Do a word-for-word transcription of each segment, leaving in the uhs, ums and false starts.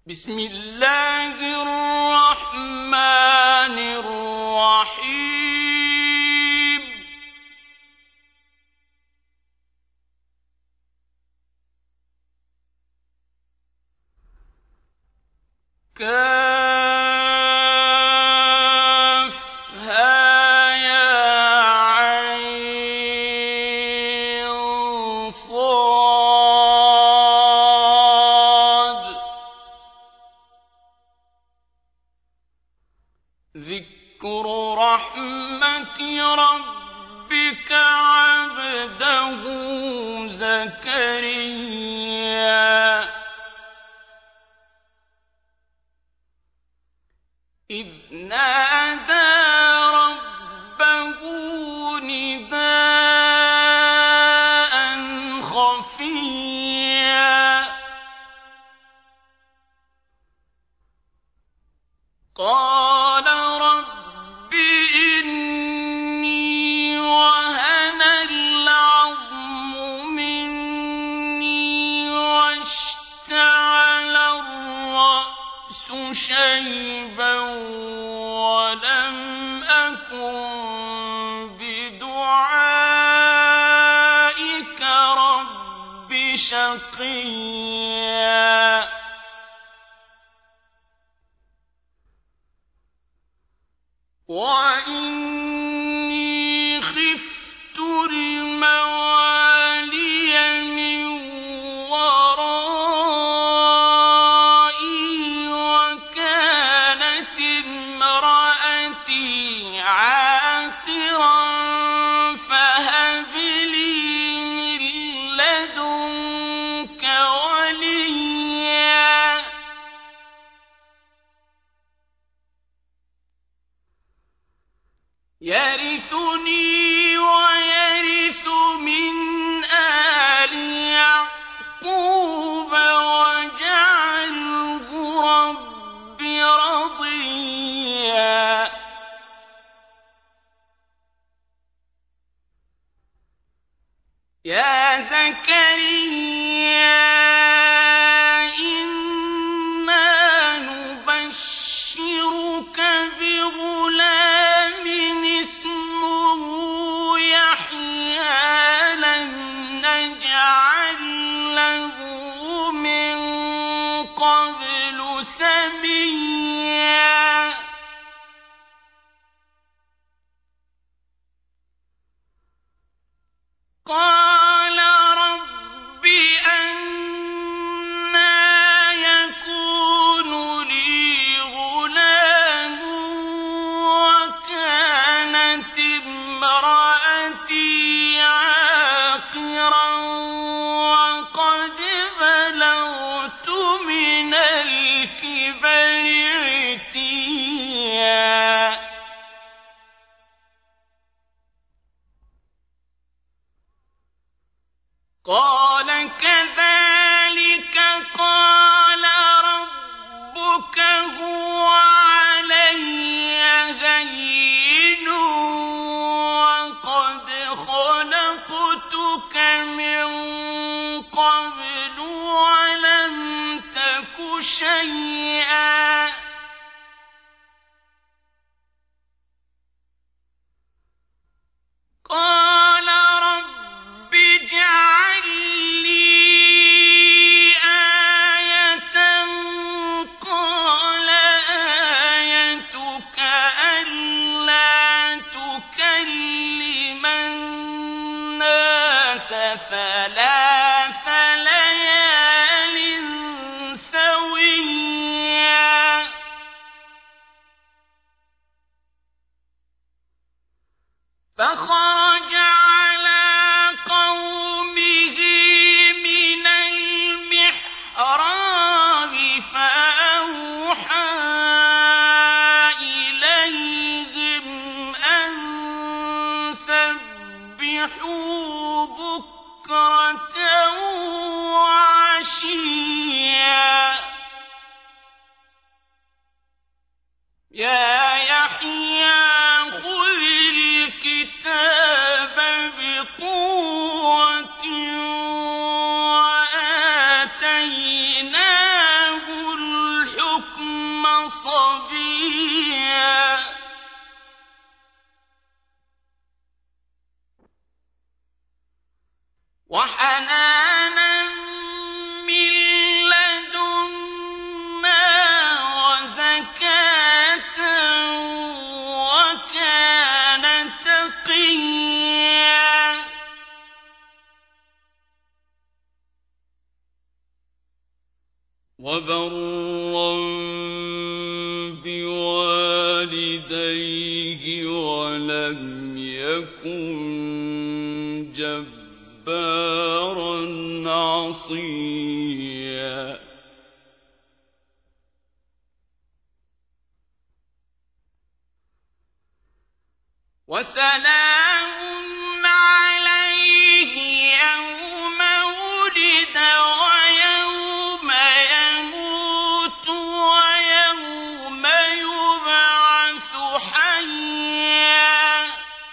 بسم الله الرحمن الرحيم كافها يا عين صاد ذكر رحمة ربك عبده زكريا إذ نادى ربه نداء خفيا قال رب إني وهن العظم مني واشتعل الرأس شيبا ولم أكن بدعائك رب شقيا وإني خفت الموالي من ورائي وكانت امرأتي عاقرا فهب لي من لدنك وليا يرثني ويرث من آل يعقوب واجعله رب رضيا يا زكريا إنا نبشرك بغلام اسمه يحيى لم نجعل له من قبل سميا قال رب أنى يكون لي غلام وكانت امرأتي عاقرا وقد بلغت من الكبر عتيا قال كذلك قال ربك هو علي هين وقد خلقتك من قبل ولم تك شيئا قال رب اجعل لي آية قال آيتك ألا تكلم الناس ثلاث ليال سويا فخرج على قومه من المحراب فأوحى إليهم أن سبحوا بكرة وعشيا يا يحيى خذ الكتاب بقوة وآتيناه صبيا وحنانا من لدنا وزكاة وكان تقيا وبرا بوالديه ولم يكن جبارا عصيا وسلام عليه يوم ولد ويوم يموت ويوم يبعث حيا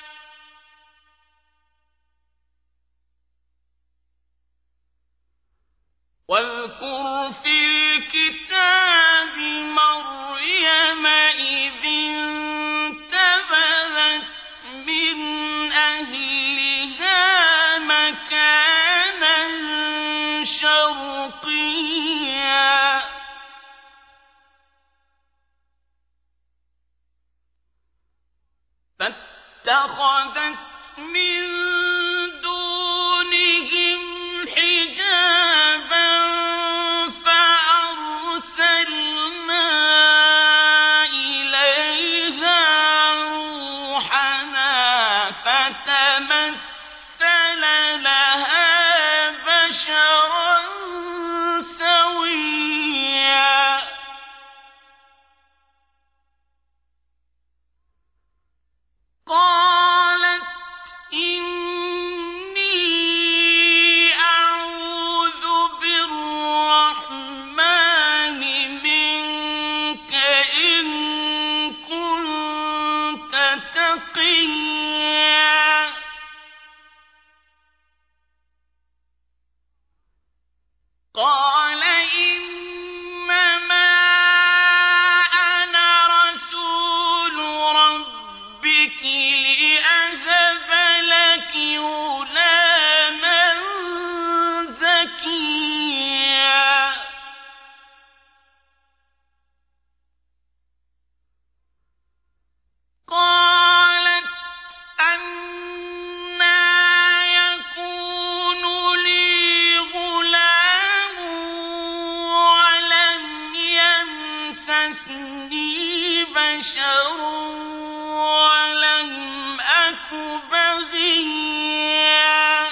واذكر في الكتاب مريم إذ انتبذت من أهلها مكانا شرقيا فاتخذت من دونهم حجابا فأرسلنا إليها روحنا فتمثل لها بشرا سويا قالت إني أعوذ بالرحمن منك إن كنت تقيا قال إنما أنا رسول ربك لأهب لك غلاما زكيا قالت أنى يكون لي غلام ولم يمسسني بشر ولم أك بغيا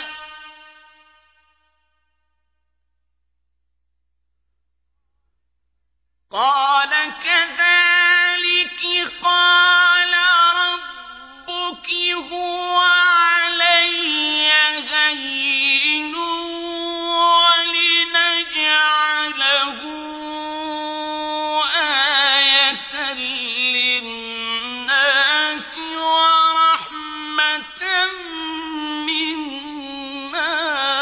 قال كذلك قال ربك هو علي هين ولنجعله آية للناس ورحمة منا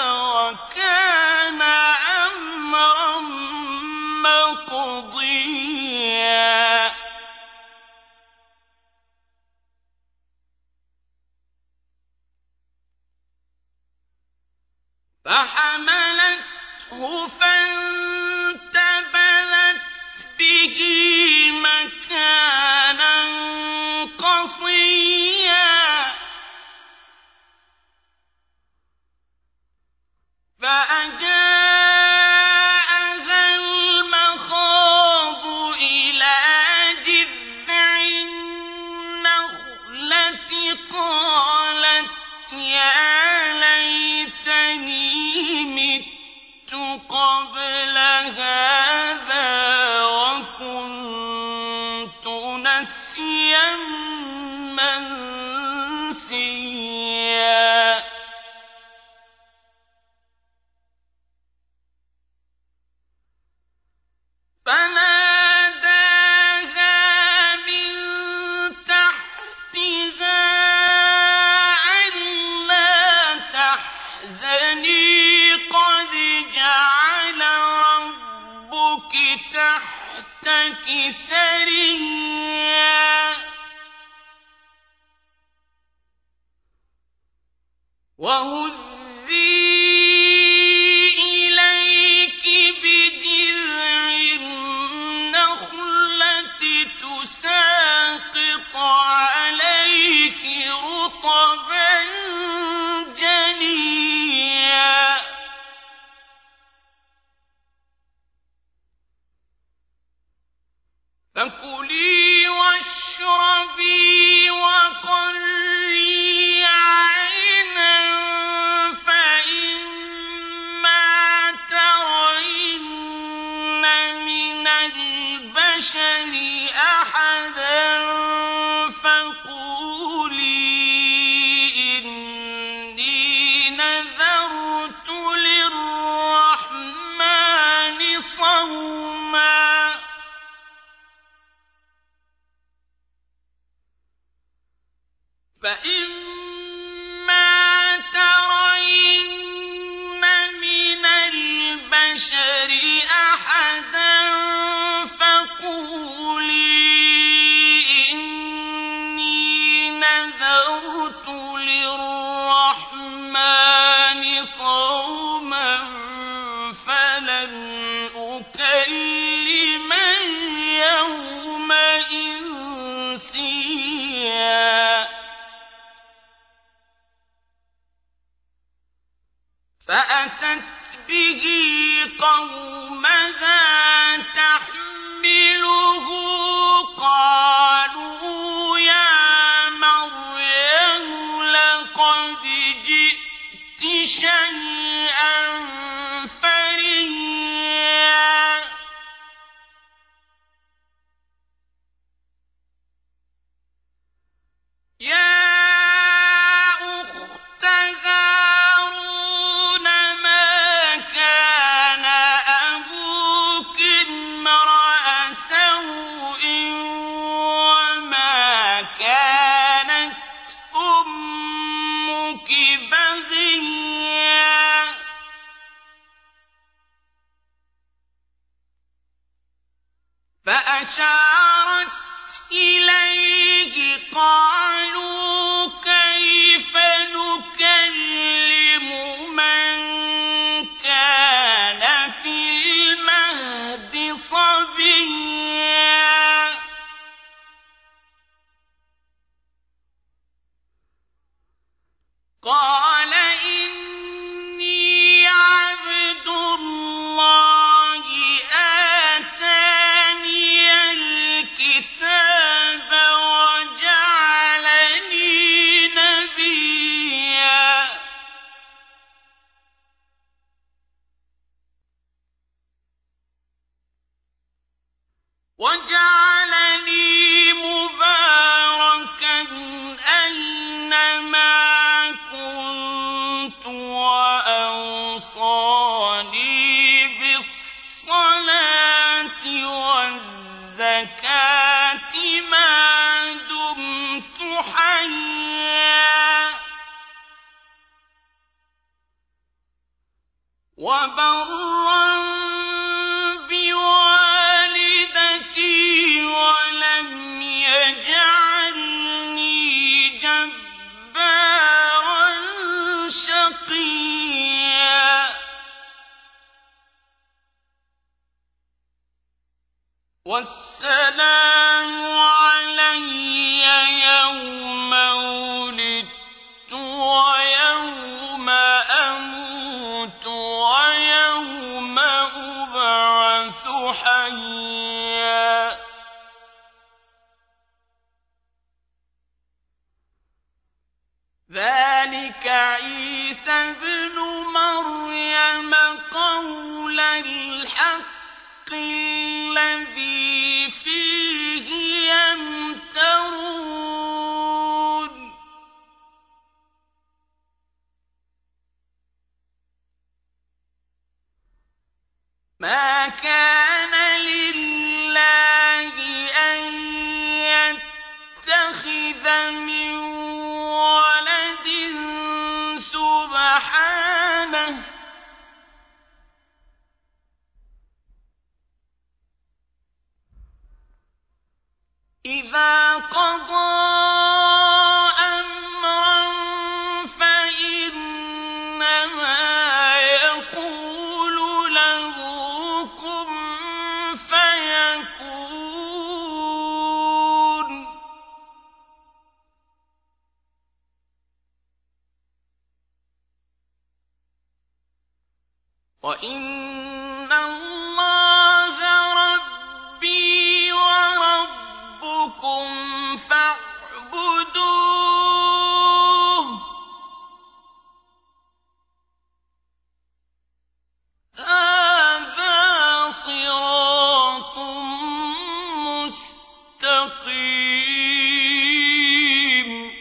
وكان أمرا مقضيا فحملته فانتبذت به مكانا قصيا فأجاءها المخاض إلى جذع النخلة قالت يا ليتني مت قبل هذا وكنت نسيا منسيا فناداها من تحتها ألا تحزني قد جعل ربك تحتك تحتك سريا وهزي إليك بجذع النخلة تساقط عليك رطبا جنيا فكلي واشربي وقري عينا فإما ترين من البشر أحدا فقولي إني نذرت للرحمن صوما فإما ترين من البشر أحدا فقولي إني نذرت للرحمن صوما فلن أكلم اليوم إنسيا فأتت به قومها تحمله قالوا يا مريم لقد جئت شيئا فريا يا أخت هارون ما كان أبوك امرأ سوء وما كانت أمك بغيا فأشارت إليه قالوا كيف نكلم من كان في المهد صبيا قال إني عبد الله آتاني الكتاب وجعلني نبيا وجعلني مباركا أينما كنت وأوصاني بالصلاة والزكاة ما دمت حيا وبرا بوالدتي ولم يجعلني جبارا شقيا والسلام علي يوم ولدت ويوم أموت ويوم أبعث حيا ذلك عيسى ابن مريم قول الحق الذي فيه يمترون ما كان لله أن يتخذ من ولد سبحانه إذا قضى أمرا فإنما يقول له كن فيكون. وإن الله ربي وربكم فاعبدوه هذا صراط مستقيم.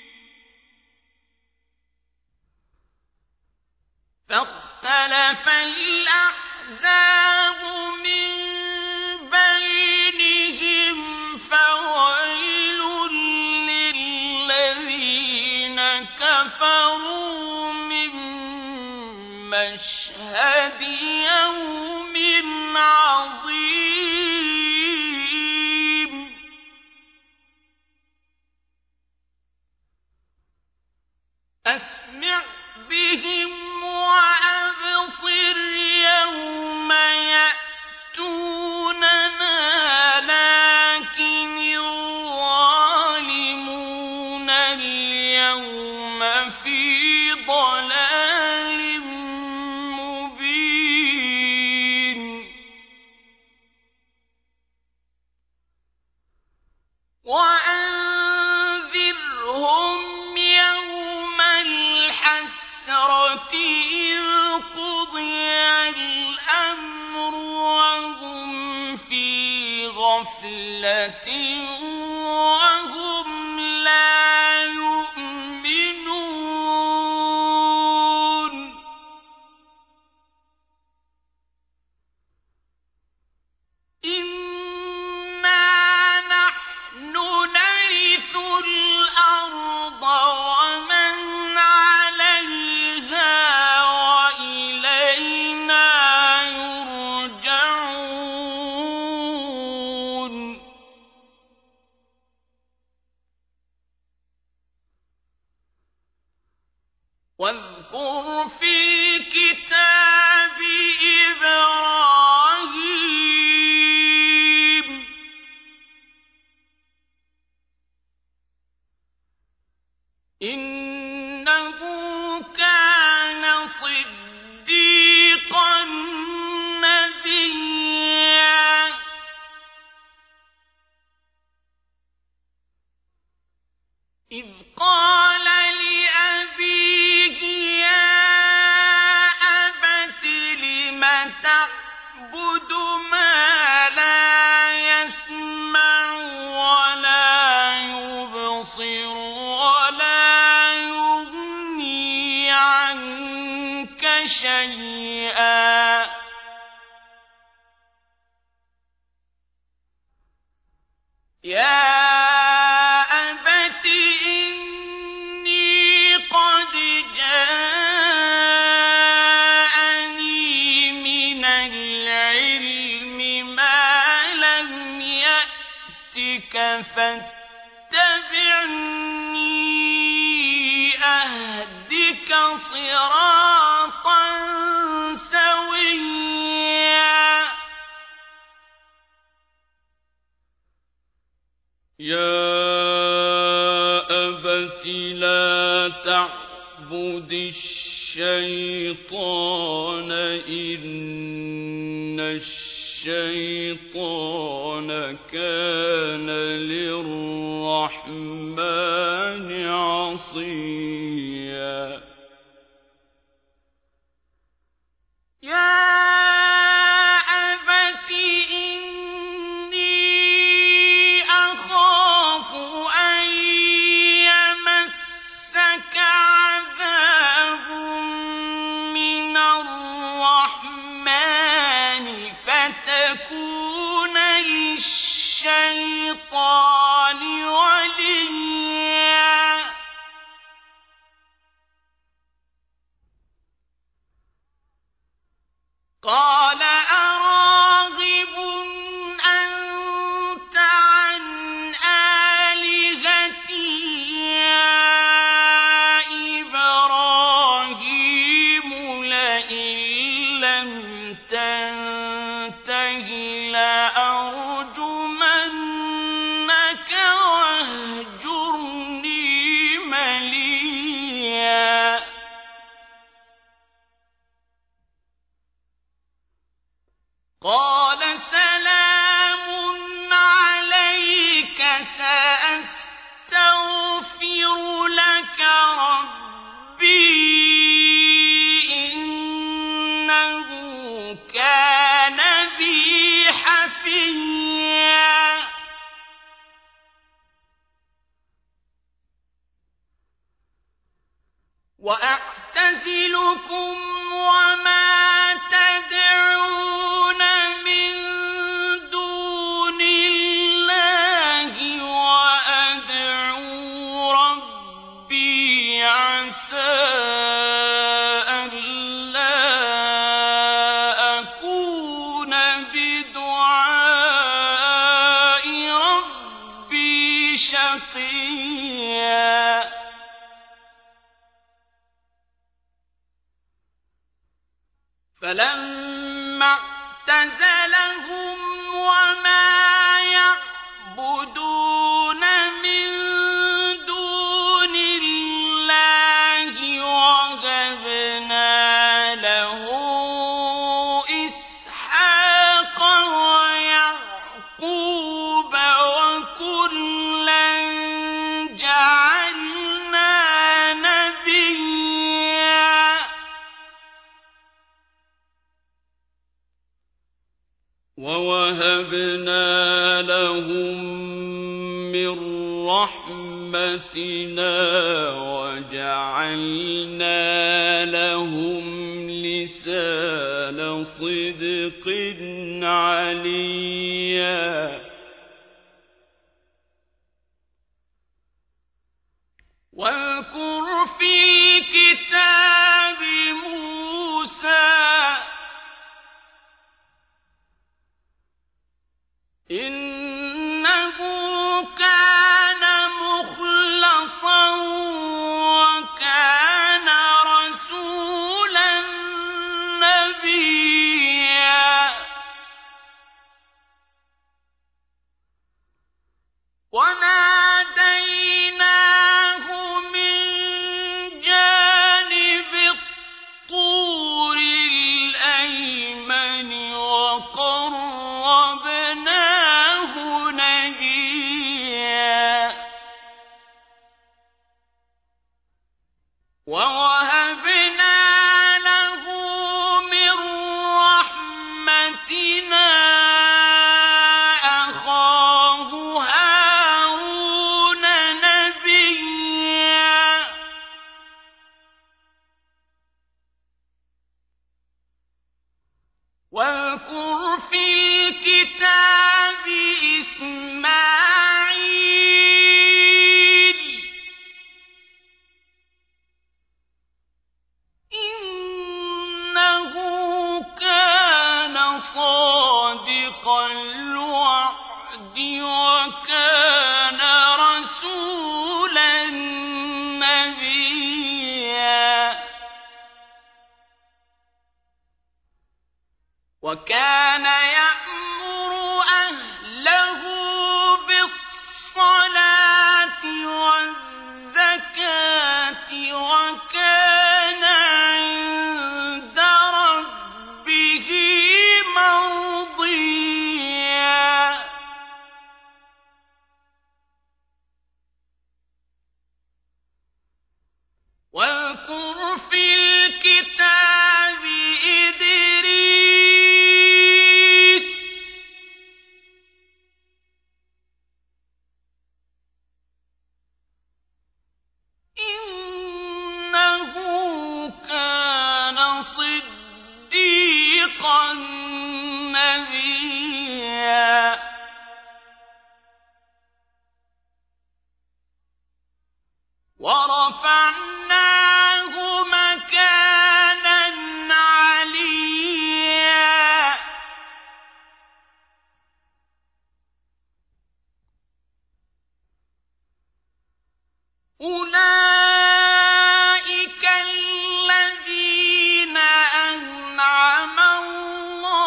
فاختلف الأحزاب من بينهم فويل للذين كفروا من مشهد يوم عظيم. أسمع بهم وأبصر يوم يأتوننا لكن الظالمون اليوم في ضلال مبين. وأنذرهم يوم الحسرة إذ قضي الأمر وهم في غفلة وهم لا يؤمنون. إنا نحن نرث الأرض ومن عليها وإلينا يرجعون. واذكر في الكتاب إبراهيم إنه كان صديقا نبيا. إذ قال لأبيه يا أبت لم تعبد ما لا يسمع ولا يبصر ولا يغني عنك شيئا. يا أبت إني قد جاءني من العلم ما لم يأتك فاتبعني أهدك صراطا سويا. يا أبت لا تعبد الشيطان إن الشيطان كان للرحمن عصيا. يا أبت إني أخاف أن يمسك عذاب من الرحمن فتكون للشيطان وليا. وأعتزلكم وما تدعون من دون الله وأدعو ربي عسى ألا أكون بدعاء ربي شقيا فلما اعتزلهم وما يعبدون من دون الله وهبنا له إسحاق ويعقوب وكلا جعلنا نبيا ووهبنا لهم من رحمتنا وجعلنا لهم لسان صدق عليا واذكر في كتاب موسى إنه كان مخلصا وكان رسولا نبيا وناديناه من جانب الطور الأيمن وقربناه نجيا ووهبنا له من رحمتنا أخاه هارون نبيا واذكر في الكتاب إسماعيل إنه كان صادق الوعد وكان رسولا نبيا وكان يأمر أهله بالصلاة والزكاة وكان عند ربه مرضيا واذكر في الكتاب إدريس إنه كان صديقا نبيا ورفعناه مكانا عليا أولئك الذين أنعم الله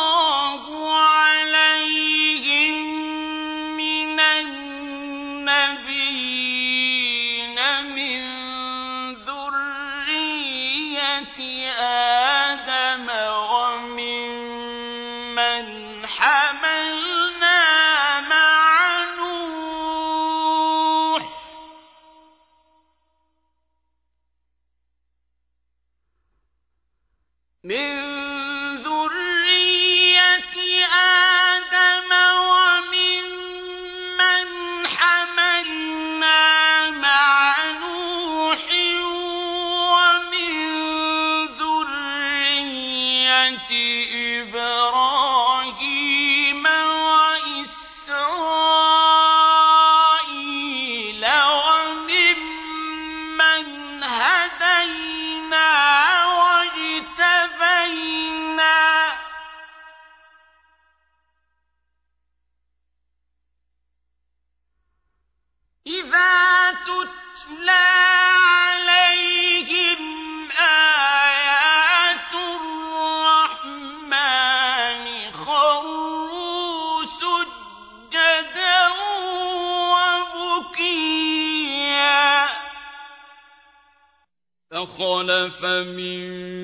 تُتْلَىٰ عَلَيْهِمْ آيَاتُ الرَّحْمَٰنِ خَرُّوا سُجَّدًا وَبُكِيًّا فَخَلَفَ مِن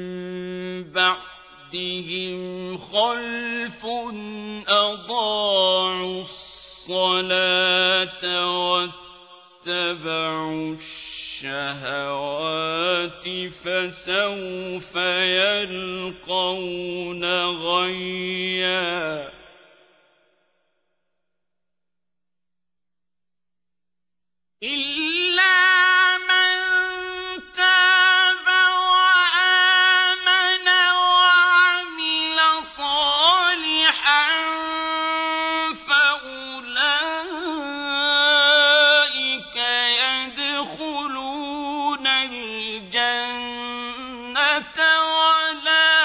بَعْدِهِمْ خَلْفٌ أَضَاعُوا الصَّلَاةَ وَاتَّبَعُوا الشَّهَوَاتِ فَسَوْفَ يَلْقَوْنَ غَيًّا إِلَّا مَن تَابَ وَآمَنَ وَعَمِلَ صَالِحًا فَأُولَٰئِكَ يَدْخُلُونَ الْجَنَّةَ وَلَا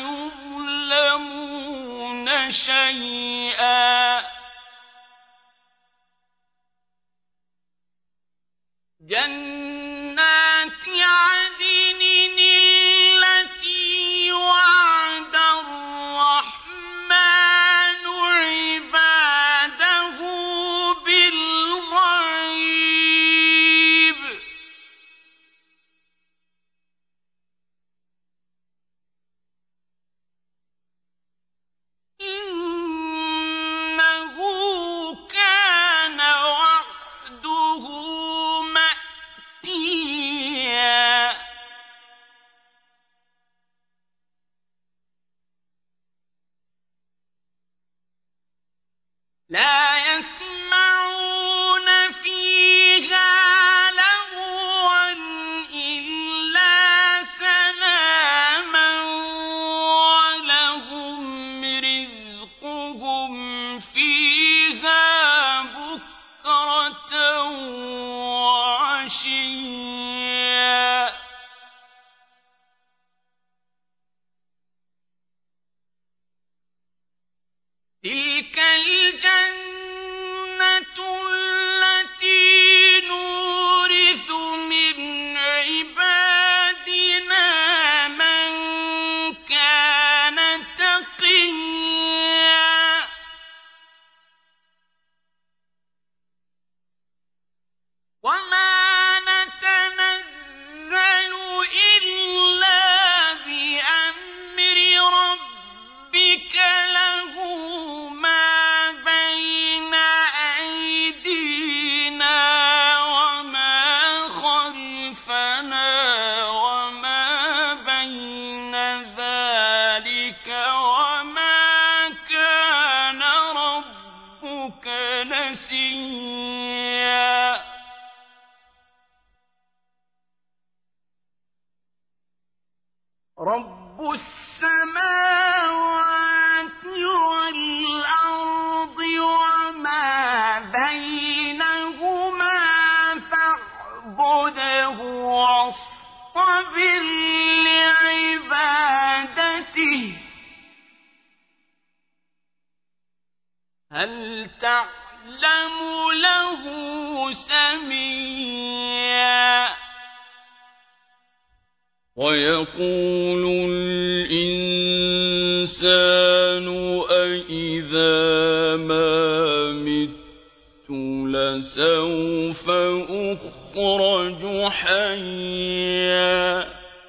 يُظْلَمُونَ شَيْئًا جَنَّاتِ عَدْنٍ الَّتِي وَعَدَ الرَّحْمَٰنُ عِبَادَهُ بِالْغَيْبِ ۚ إِنَّهُ كَانَ وَعْدُهُ مَأْتِيًّا لَا يَسْمَعُونَ فِيهَا لَغْوًا إِلَّا سَلَامًا وَلَهُمْ رِزْقُهُمْ فِيهَا بُكْرَةً وَعَشِيًّا تِلْكَ الْجَنَّةُ الَّتِي نُورِثُ مِنْ عِبَادِنَا مَن كَانَ تَقِيًّا وَمَا نَتَنَزَّلُ إِلَّا بِأَمْرِ رَبِّكَ لَهُ مَا بَيْنَ أَيْدِينَا وَمَا خَلْفَنَا وَمَا بَيْنَ ذَٰلِكَ وَمَا كَانَ رَبُّكَ نَسِيًّا رَبُّ السَّمَاوَاتِ وَالْأَرْضِ وَمَا بَيْنَهُمَا فَاعْبُدْهُ وَاصْطَبِرْ لِعِبَادَتِهِ هَلْ تَعْلَمُ لَهُ سَمِيًّا وَيَقُولُ الْإِنسَانُ أَإِذَا مَا مِتُّ لَسَوْفَ أُخْرَجُ حَيًّا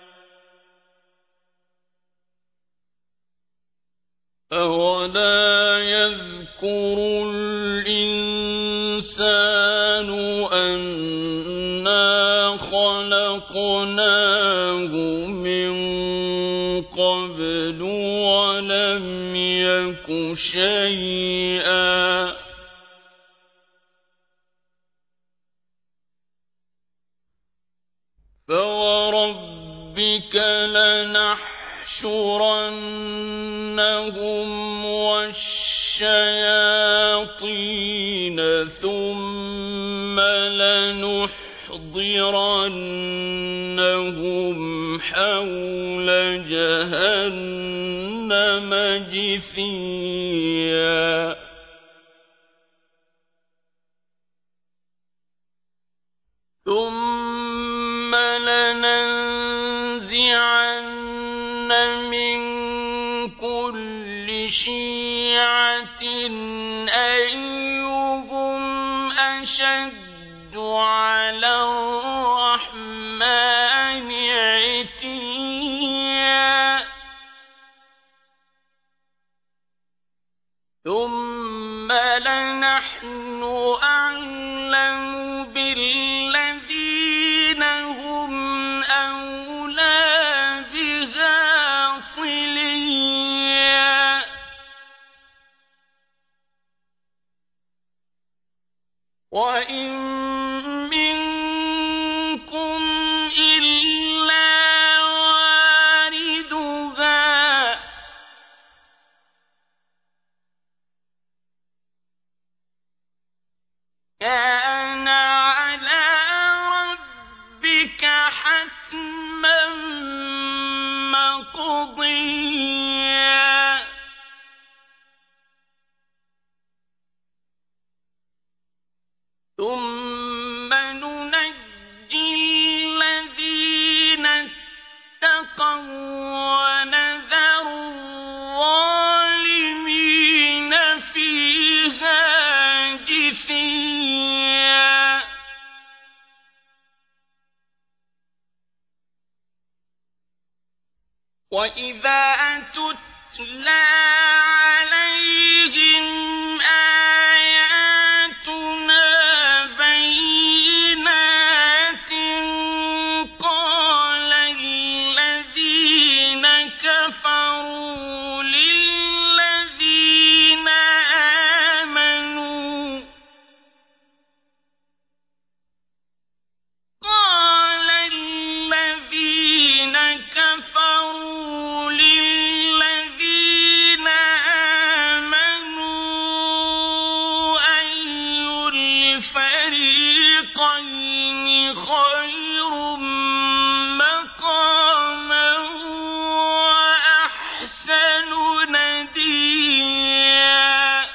أَوَلَا يَذْكُرُ الْإِنسَانُ أَنَّا خَلَقْنَاهُ مِن قَبْلُ وَلَمْ يَكُ شَيْئًا فَوَرَبِّكَ لَنَحْشُرَنَّهُمْ وَالشَّيَاطِينَ ثُمَّ لَنُحْضِرَنَّهُمْ حَوْلَ جَهَنَّمَ جِثِيًّا ثُمَّ شيعة أيهم أشد على الرحمن عتيا ثم لنحن أعلم بالذين هم أولى بها صليا وإن منكم إلا واردها كان على ربك حتما مقضيا ثم ننجي الذين اتقوا ونذر الظالمين فيها جثيا وإذا تتلى عليهم آياتنا بينات قال الذين كفروا للذين آمنوا قال الذين كفروا للذين آمنوا أي الفريقين خير مقاما وأحسن نديا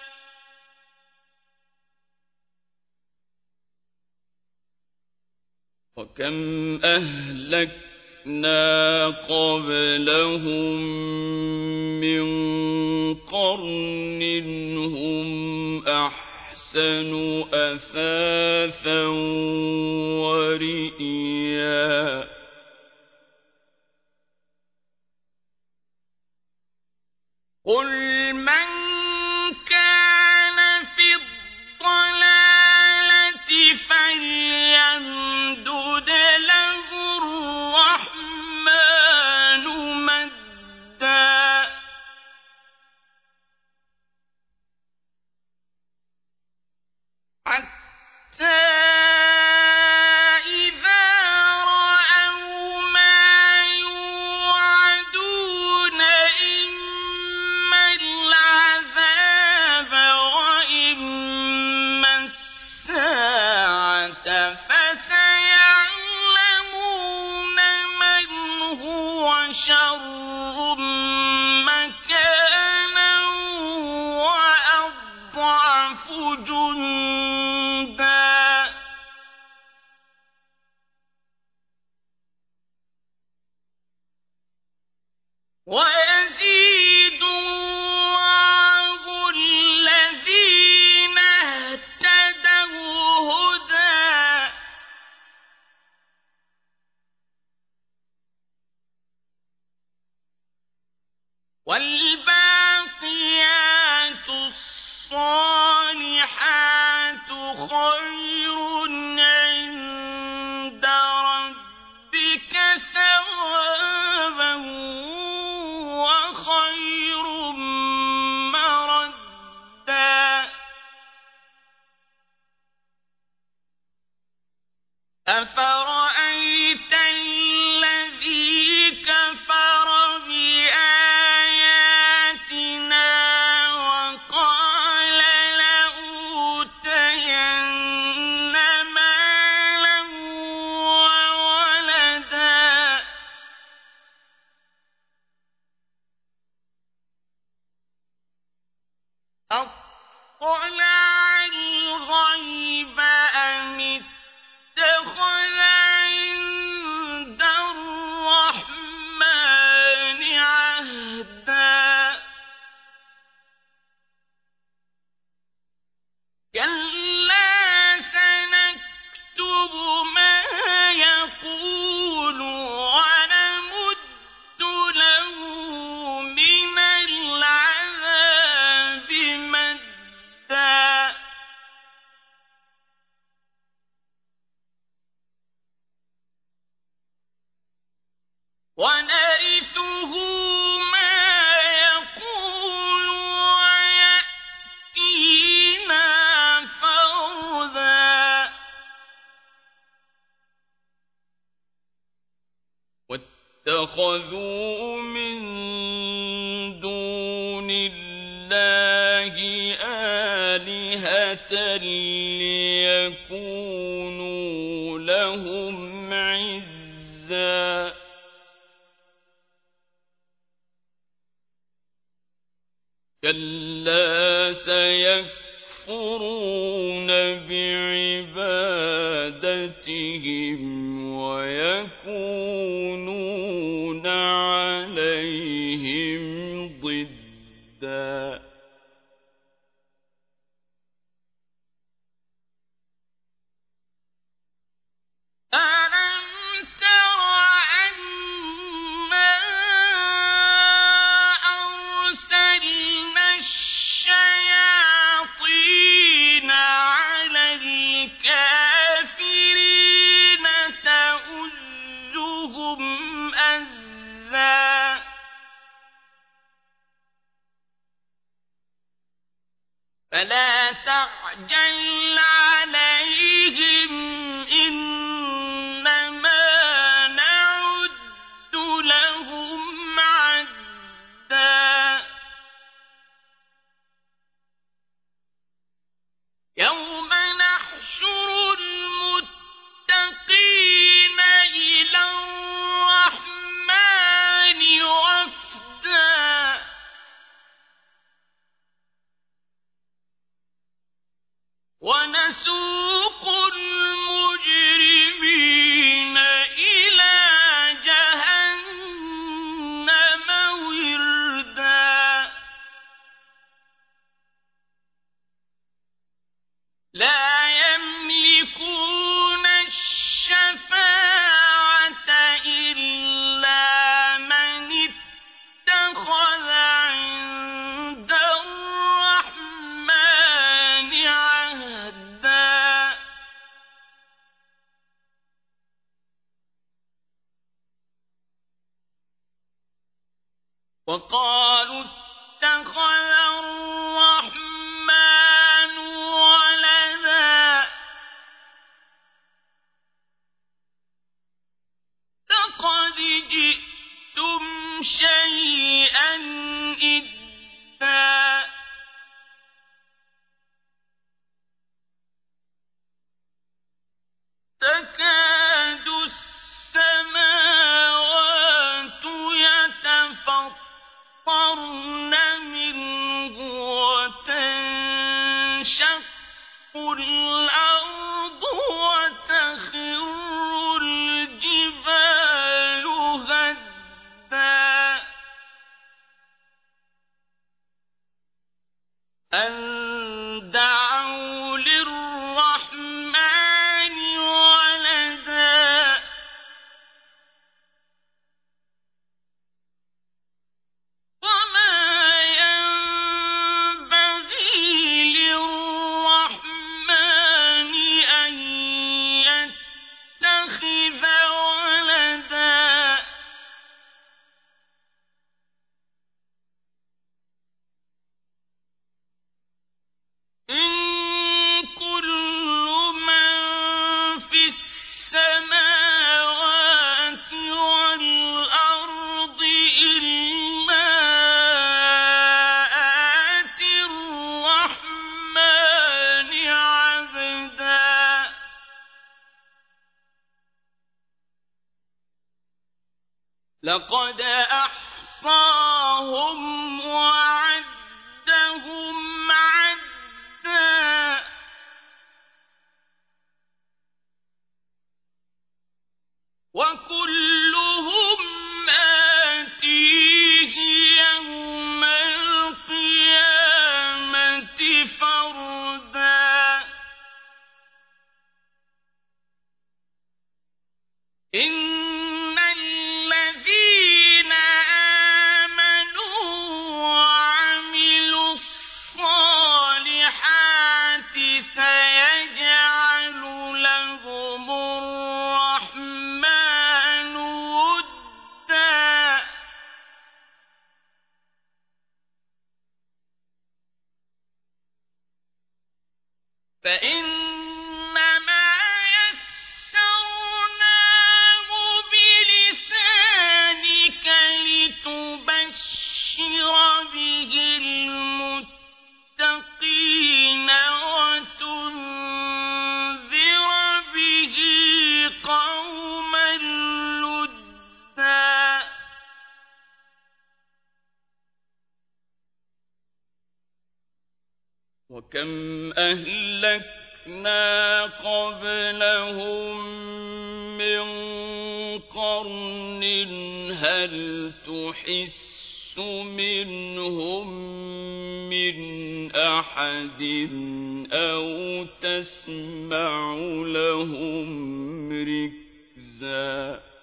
وكم أهلكنا قبلهم من قرن هم أحسن أثاثا ورئيا قل من كان في الضلالة فليمدد له الرحمن مدا حتى إذا رأوا ما يوعدون إما العذاب وإما الساعة فسيعلمون من هو شر مكانا وأضعف جندا ويزيد الله الذين اهتدوا هدى والباقيات الصالحات خير عند ربك ثوابا وخير مردا أفرأيت الذي كفر بآياتنا وقال لأوتين مالا وولدا أطلع الغيب أم اتخذ عند الرحمن عهدا كلا سنكتب ما يقول ونمد له من العذاب مدا ونرثه ما يقول ويأتينا فردا واتخذوا من دون الله آلهة ليكونوا لهم عزا كلا سيكفرون بعبادتهم ويكونون عليهم ضدا ألم تر أنا أرسلنا الشياطين على الكافرين تؤزهم أزا فلا تعجل عليهم إنما نعد لهم عدا يوم نحشر المتقين إلى الرحمن وفدا ونسوق المجرمين إلى جهنم وردا لا يملكون الشفاعة إلا من اتخذ عند الرحمن عهدا وقالوا اتخذ الرحمن ولدا لقد جئتم شيئا إدا تكاد السماوات يتفطرن منه وتنشق الأرض وتخر الجبال هدا أن دعوا للرحمن ولدا وما ينبغي للرحمن أن يتخذ ولدا إن كل من في السماوات والأرض إلا آتي الرحمن عبدا لقد أحصاهم وعدهم عدا وكلهم آتيه يوم القيامة فردا فإنما يسرناه بلسانك لتبشر به المتقين وتنذر به قوما لدا. وكم أهلكنا قبلهم من قرن هل تحس منهم من أحد أو تسمع لهم ركزا.